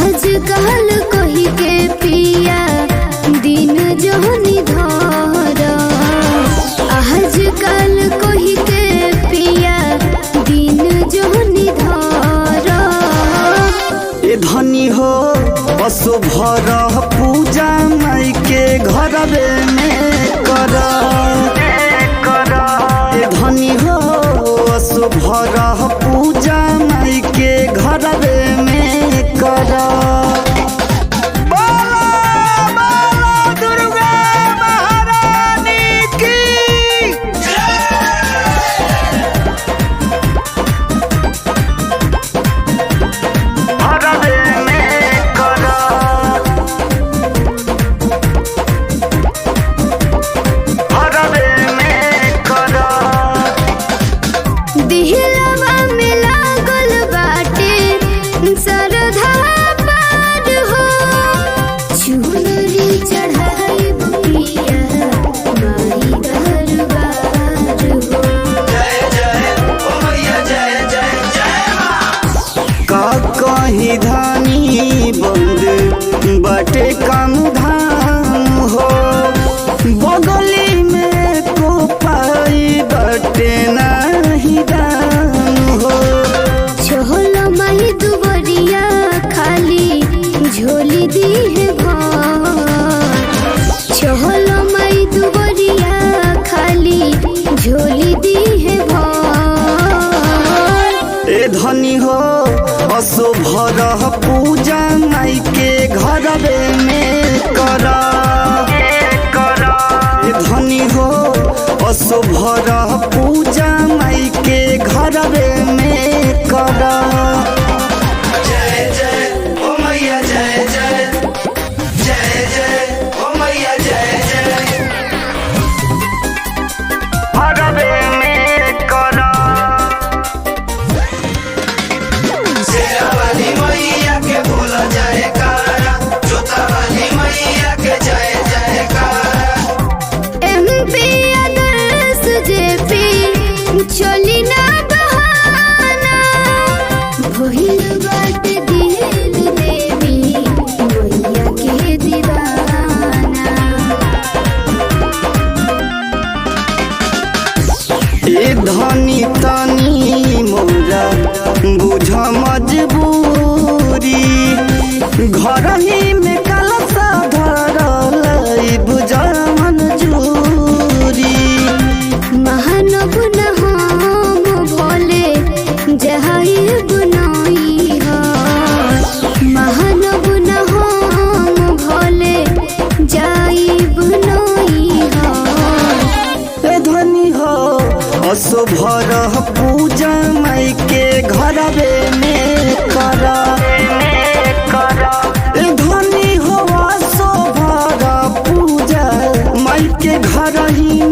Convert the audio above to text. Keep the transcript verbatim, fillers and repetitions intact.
आजकल कही के पिया दिन जोहनी धर आजकल कही के पिया दिन जोहनी धर ए धनी हो पशु भर पूजा माई के घर में कर ए धनी हो पशु भर पूजा माई के घर में कर दिहलवा में लागल बाटे सरधा पार हो चुनरी चढ़ाई पिया माई दरबार हो जय जय ओ मैया जय जय जय मां का कहीं धानी बंद बाटे काम धाम हो बगली में को पाई बाटे नहीं दाम हो छोल माही दुबरिया खाली झोली दी है घर छोल माही दुबरिया खाली झोली दी है घर ए धनी हो असो भर पूजा माई के घर में कर ए धनी हो असो भर पूजा माई के घर में कर जय जय ओ मैया जय जय जय जय ओ मैया जय जय घर में कर शेरा वाली मैया के भूल जाए कारा जोता वाली मैया के जय जय कारा एमपी आदर्श जेपी चली ना बहाना भइल बाटे दिल देवी मैया के दीवाना ए धनी तनी मोरा बुझ मजबूरी घर ही में कलसा धरल बुझ मंजूरी महानव न हम भोले जहाई बनाई हो महानव न हम भोले जाई बनाई हो ए धनी हो असो भर पूजा माई के घर में कर ए धनी हो असो भर पूजा माई के घर ही